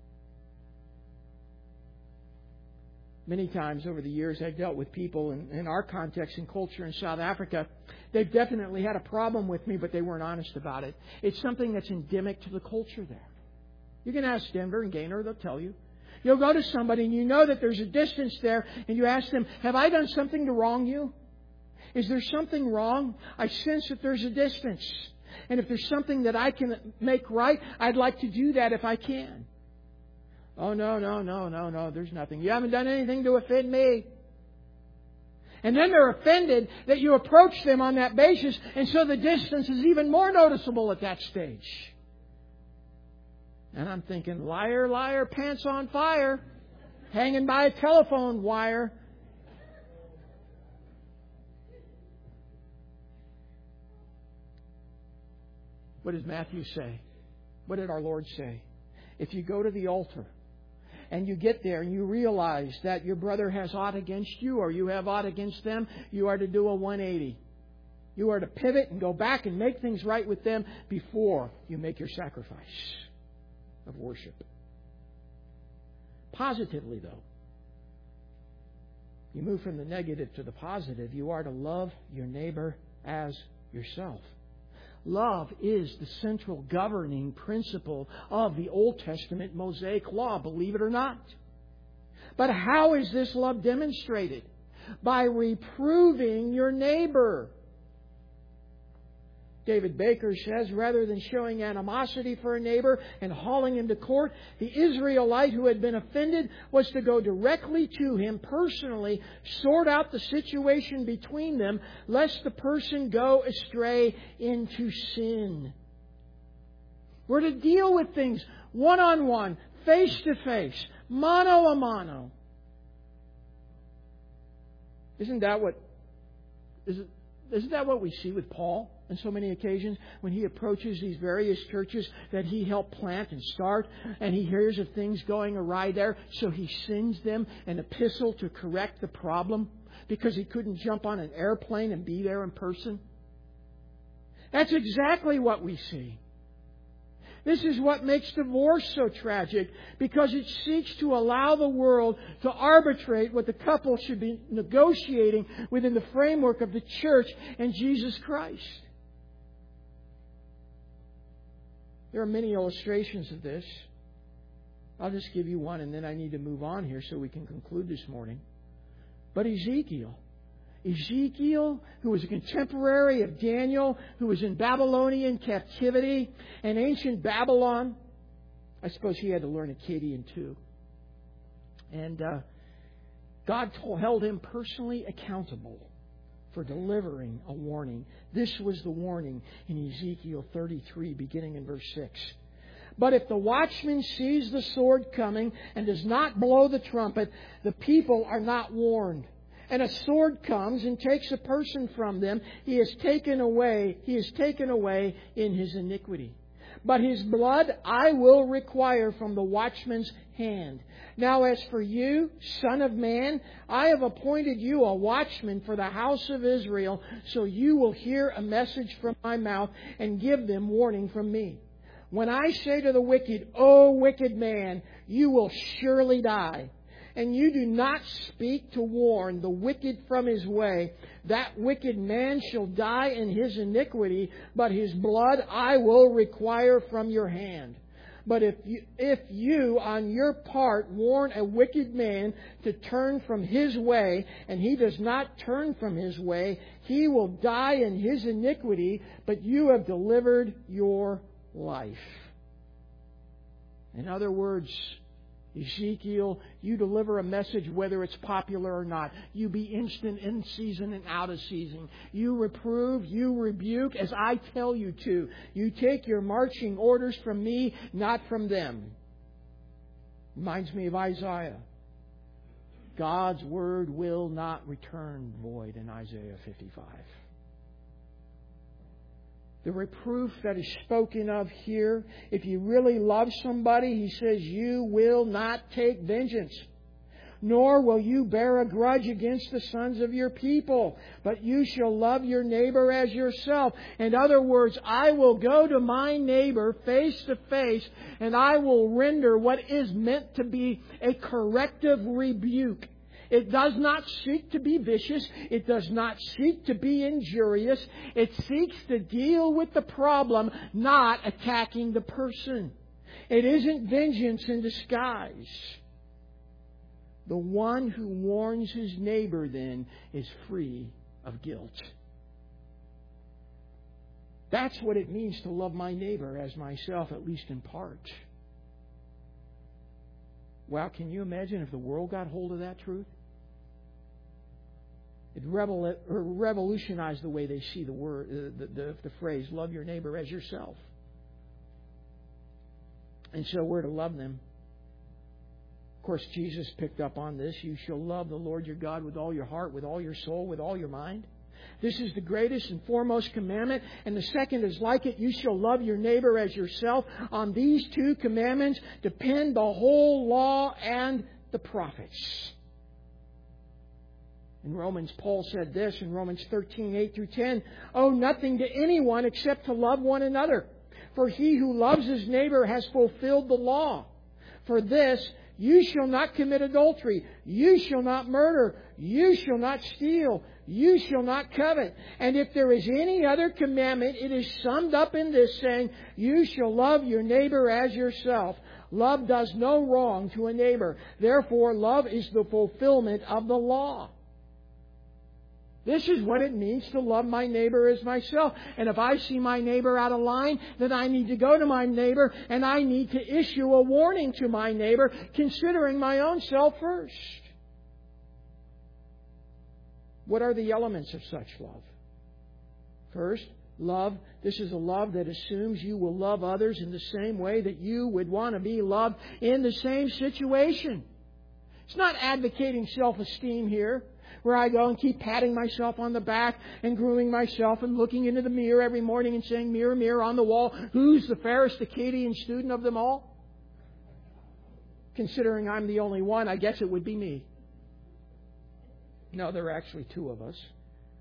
Speaker 1: Many times over the years, I've dealt with people in our context and culture in South Africa. They've definitely had a problem with me, but they weren't honest about it. It's something that's endemic to the culture there. You can ask Denver and Gaynor, they'll tell you. You'll go to somebody and you know that there's a distance there, and you ask them, have I done something to wrong you? Is there something wrong? I sense that there's a distance. And if there's something that I can make right, I'd like to do that if I can. Oh, no, there's nothing. You haven't done anything to offend me. And then they're offended that you approach them on that basis, and so the distance is even more noticeable at that stage. And I'm thinking, liar, liar, pants on fire, hanging by a telephone wire. What does Matthew say? What did our Lord say? If you go to the altar, and you get there and you realize that your brother has aught against you or you have aught against them, you are to do a 180. You are to pivot and go back and make things right with them before you make your sacrifice of worship. Positively, though, you move from the negative to the positive. You are to love your neighbor as yourself. Love is the central governing principle of the Old Testament Mosaic Law, believe it or not. But how is this love demonstrated? By reproving your neighbor. David Baker says, rather than showing animosity for a neighbor and hauling him to court, the Israelite who had been offended was to go directly to him personally, sort out the situation between them, lest the person go astray into sin. We're to deal with things one-on-one, face-to-face, mano-a-mano. Isn't that what we see with Paul on so many occasions when he approaches these various churches that he helped plant and start, and he hears of things going awry there, so he sends them an epistle to correct the problem because he couldn't jump on an airplane and be there in person? That's exactly what we see. This is what makes divorce so tragic, because it seeks to allow the world to arbitrate what the couple should be negotiating within the framework of the church and Jesus Christ. There are many illustrations of this. I'll just give you one, and then I need to move on here so we can conclude this morning. But Ezekiel, who was a contemporary of Daniel, who was in Babylonian captivity, and ancient Babylon. I suppose he had to learn Akkadian too. And God held him personally accountable for delivering a warning. This was the warning in Ezekiel 33, beginning in verse 6. But if the watchman sees the sword coming and does not blow the trumpet, the people are not warned. And a sword comes and takes a person from them. He is taken away in his iniquity. But his blood I will require from the watchman's hand. Now as for you, son of man, I have appointed you a watchman for the house of Israel, so you will hear a message from my mouth and give them warning from me. When I say to the wicked, O wicked man, you will surely die, and you do not speak to warn the wicked from his way, that wicked man shall die in his iniquity, but his blood I will require from your hand. But if you on your part warn a wicked man to turn from his way, and he does not turn from his way, he will die in his iniquity, but you have delivered your life. In other words, Ezekiel, you deliver a message whether it's popular or not. You be instant in season and out of season. You reprove, you rebuke as I tell you to. You take your marching orders from me, not from them. Reminds me of Isaiah. God's word will not return void in Isaiah 55. The reproof that is spoken of here, if you really love somebody, he says, you will not take vengeance, nor will you bear a grudge against the sons of your people, but you shall love your neighbor as yourself. In other words, I will go to my neighbor face to face, and I will render what is meant to be a corrective rebuke. It does not seek to be vicious. It does not seek to be injurious. It seeks to deal with the problem, not attacking the person. It isn't vengeance in disguise. The one who warns his neighbor then is free of guilt. That's what it means to love my neighbor as myself, at least in part. Wow, can you imagine if the world got hold of that truth? It revolutionized the way they see the word, the phrase, love your neighbor as yourself. And so we're to love them. Of course, Jesus picked up on this. You shall love the Lord your God with all your heart, with all your soul, with all your mind. This is the greatest and foremost commandment. And the second is like it. You shall love your neighbor as yourself. On these two commandments depend the whole law and the prophets. In Romans, Paul said this in Romans 13:8-10, owe nothing to anyone except to love one another. For he who loves his neighbor has fulfilled the law. For this, you shall not commit adultery. You shall not murder. You shall not steal. You shall not covet. And if there is any other commandment, it is summed up in this, saying, you shall love your neighbor as yourself. Love does no wrong to a neighbor. Therefore, love is the fulfillment of the law. This is what it means to love my neighbor as myself. And if I see my neighbor out of line, then I need to go to my neighbor and I need to issue a warning to my neighbor, considering my own self first. What are the elements of such love? First, love. This is a love that assumes you will love others in the same way that you would want to be loved in the same situation. It's not advocating self-esteem here, where I go and keep patting myself on the back and grooming myself and looking into the mirror every morning and saying, mirror, mirror on the wall, who's the fairest Akkadian student of them all? Considering I'm the only one, I guess it would be me. No, there are actually two of us.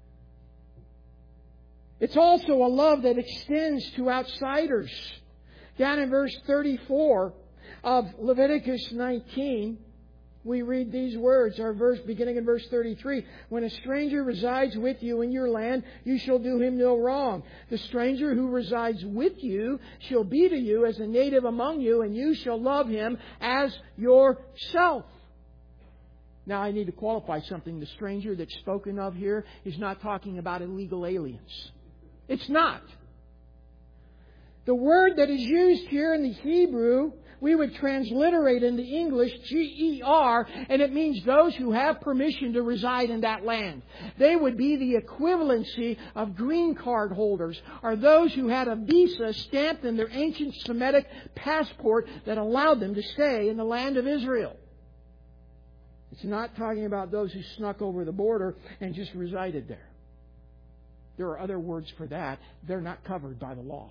Speaker 1: It's also a love that extends to outsiders. Down in verse 34 of Leviticus 19, we read these words, our verse beginning in verse 33. When a stranger resides with you in your land, you shall do him no wrong. The stranger who resides with you shall be to you as a native among you, and you shall love him as yourself. Now I need to qualify something. The stranger that's spoken of here is not talking about illegal aliens. It's not. The word that is used here in the Hebrew, we would transliterate into English G-E-R, and it means those who have permission to reside in that land. They would be the equivalency of green card holders, or those who had a visa stamped in their ancient Semitic passport that allowed them to stay in the land of Israel. It's not talking about those who snuck over the border and just resided there. There are other words for that. They're not covered by the law.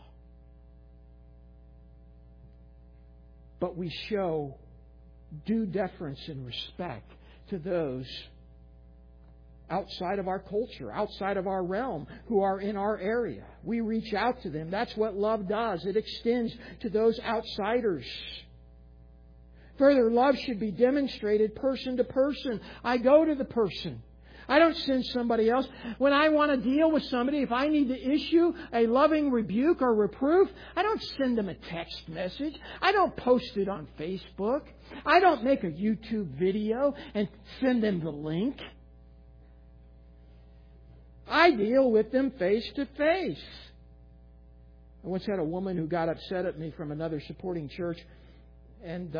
Speaker 1: But we show due deference and respect to those outside of our culture, outside of our realm, who are in our area. We reach out to them. That's what love does. It extends to those outsiders. Further, love should be demonstrated person to person. I go to the person. I don't send somebody else. When I want to deal with somebody, if I need to issue a loving rebuke or reproof, I don't send them a text message. I don't post it on Facebook. I don't make a YouTube video and send them the link. I deal with them face to face. I once had a woman who got upset at me from another supporting church, and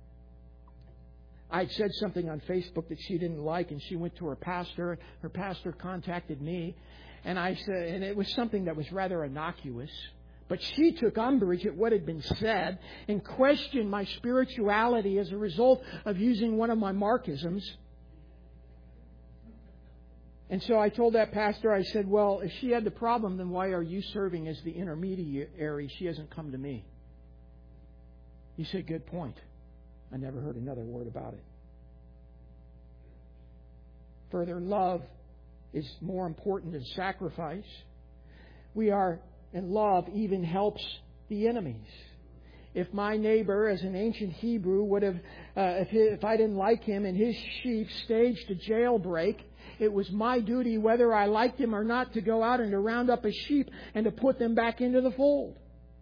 Speaker 1: I'd said something on Facebook that she didn't like, and she went to her pastor. Her pastor contacted me, and I said, and it was something that was rather innocuous. But she took umbrage at what had been said and questioned my spirituality as a result of using one of my Markisms. And so I told that pastor, I said, well, if she had the problem, then why are you serving as the intermediary? She hasn't come to me. He said, good point. I never heard another word about it. Further, love is more important than sacrifice. And love even helps the enemies. If my neighbor, as an ancient Hebrew, would have, if I didn't like him and his sheep staged a jailbreak, it was my duty, whether I liked him or not, to go out and to round up his sheep and to put them back into the fold.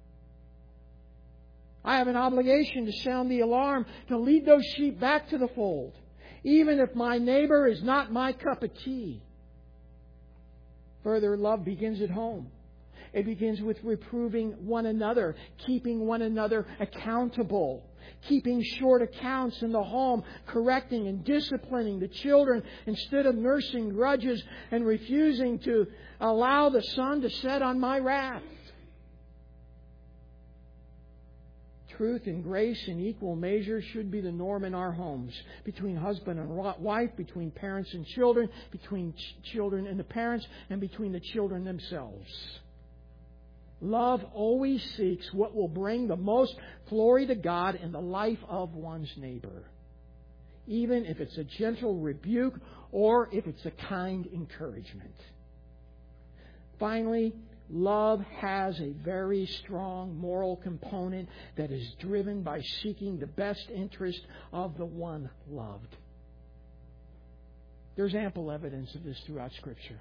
Speaker 1: I have an obligation to sound the alarm, to lead those sheep back to the fold, even if my neighbor is not my cup of tea. Further, love begins at home. It begins with reproving one another, keeping one another accountable, keeping short accounts in the home, correcting and disciplining the children instead of nursing grudges and refusing to allow the sun to set on my wrath. Truth and grace in equal measure should be the norm in our homes, between husband and wife, between parents and children, between children and the parents, and between the children themselves. Love always seeks what will bring the most glory to God in the life of one's neighbor, even if it's a gentle rebuke or if it's a kind encouragement. Finally, love has a very strong moral component that is driven by seeking the best interest of the one loved. There's ample evidence of this throughout Scripture.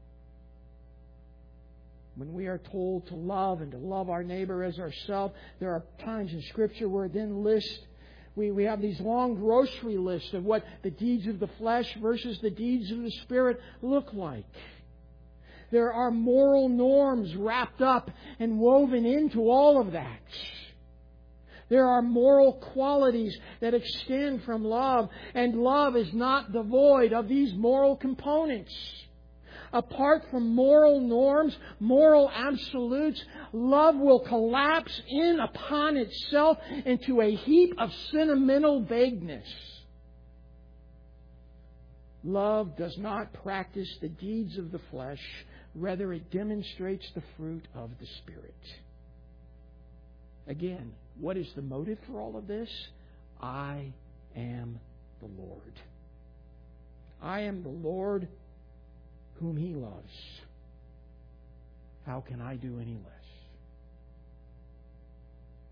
Speaker 1: When we are told to love and to love our neighbor as ourselves, there are times in Scripture where it then lists, we have these long grocery lists of what the deeds of the flesh versus the deeds of the Spirit look like. There are moral norms wrapped up and woven into all of that. There are moral qualities that extend from love, and love is not devoid of these moral components. Apart from moral norms, moral absolutes, love will collapse in upon itself into a heap of sentimental vagueness. Love does not practice the deeds of the flesh. Rather, it demonstrates the fruit of the Spirit. Again, what is the motive for all of this? I am the Lord. I am the Lord whom He loves. How can I do any less?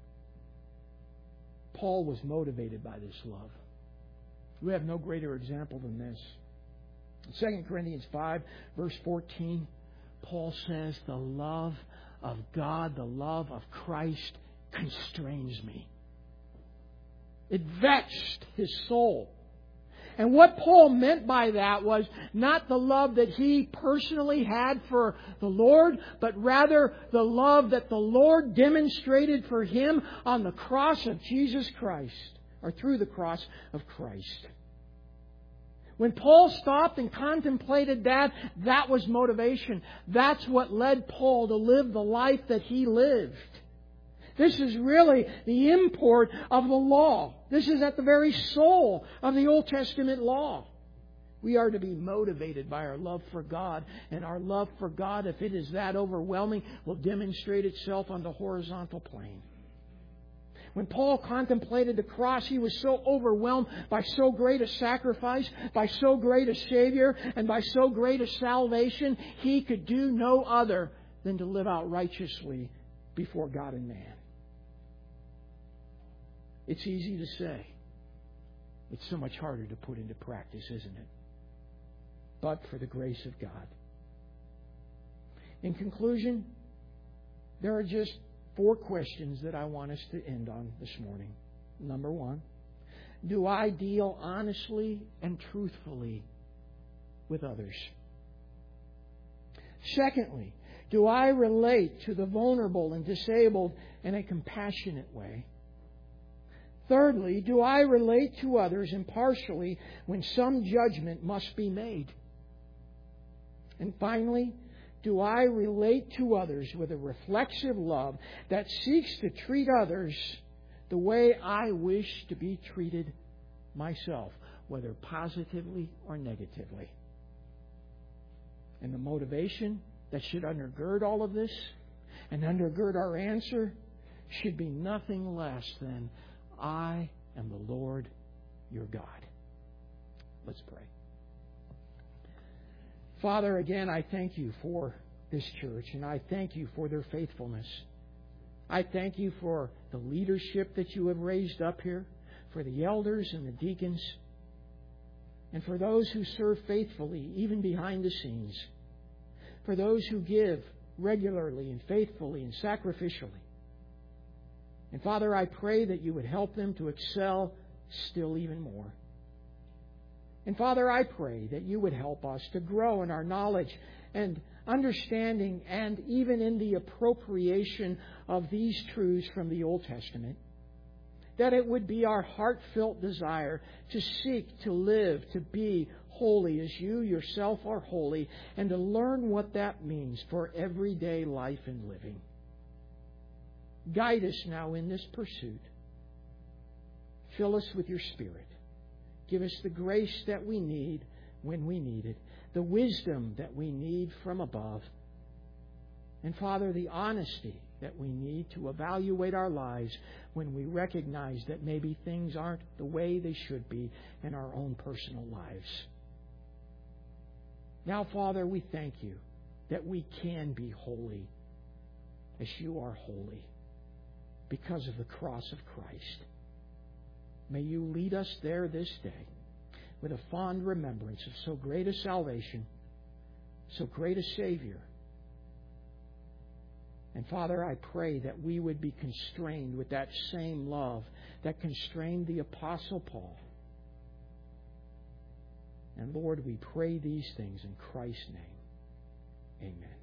Speaker 1: Paul was motivated by this love. We have no greater example than this. In 2 Corinthians 5, verse 14, Paul says, the love of God, the love of Christ constrains me. It vexed his soul. And what Paul meant by that was not the love that he personally had for the Lord, but rather the love that the Lord demonstrated for him on the cross of Jesus Christ, or through the cross of Christ. When Paul stopped and contemplated that, that was motivation. That's what led Paul to live the life that he lived. This is really the import of the law. This is at the very soul of the Old Testament law. We are to be motivated by our love for God. And our love for God, if it is that overwhelming, will demonstrate itself on the horizontal plane. When Paul contemplated the cross, he was so overwhelmed by so great a sacrifice, by so great a Savior, and by so great a salvation, he could do no other than to live out righteously before God and man. It's easy to say. It's so much harder to put into practice, isn't it? But for the grace of God. In conclusion, there are just 4 questions that I want us to end on this morning. Number 1, do I deal honestly and truthfully with others? Secondly, do I relate to the vulnerable and disabled in a compassionate way? Thirdly, do I relate to others impartially when some judgment must be made? And finally, do I relate to others with a reflexive love that seeks to treat others the way I wish to be treated myself, whether positively or negatively? And the motivation that should undergird all of this and undergird our answer should be nothing less than, I am the Lord your God. Let's pray. Father, again, I thank you for this church, and I thank you for their faithfulness. I thank you for the leadership that you have raised up here, for the elders and the deacons, and for those who serve faithfully, even behind the scenes, for those who give regularly and faithfully and sacrificially. And Father, I pray that you would help them to excel still even more. And Father, I pray that you would help us to grow in our knowledge and understanding and even in the appropriation of these truths from the Old Testament. That it would be our heartfelt desire to seek to live, to be holy as you yourself are holy, and to learn what that means for everyday life and living. Guide us now in this pursuit. Fill us with your Spirit. Give us the grace that we need when we need it, the wisdom that we need from above, and Father, the honesty that we need to evaluate our lives when we recognize that maybe things aren't the way they should be in our own personal lives. Now, Father, we thank you that we can be holy as you are holy because of the cross of Christ. May you lead us there this day with a fond remembrance of so great a salvation, so great a Savior. And Father, I pray that we would be constrained with that same love that constrained the Apostle Paul. And Lord, we pray these things in Christ's name. Amen.